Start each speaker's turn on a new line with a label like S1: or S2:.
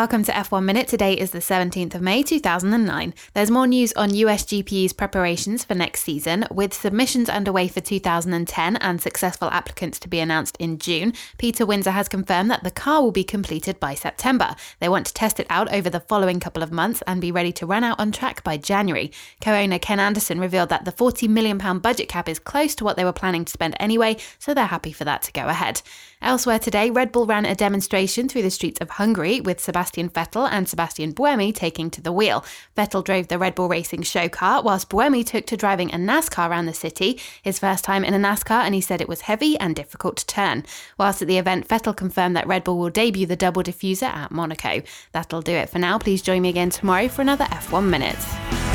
S1: Welcome to F1 Minute. Today is the 17th of May 2009. There's more news on US GP's preparations for next season. With submissions underway for 2010 and successful applicants to be announced in June, Peter Windsor has confirmed that the car will be completed by September. They want to test it out over the following couple of months and be ready to run out on track by January. Co-owner Ken Anderson revealed that the £40 million budget cap is close to what they were planning to spend anyway, so they're happy for that to go ahead. Elsewhere today, Red Bull ran a demonstration through the streets of Hungary with Sebastian Vettel and Sebastian Buemi taking to the wheel. Vettel drove the Red Bull Racing show car, whilst Buemi took to driving a NASCAR around the city, his first time in a NASCAR, and he said it was heavy and difficult to turn. Whilst at the event, Vettel confirmed that Red Bull will debut the double diffuser at Monaco. That'll do it for now. Please join me again tomorrow for another F1 Minute.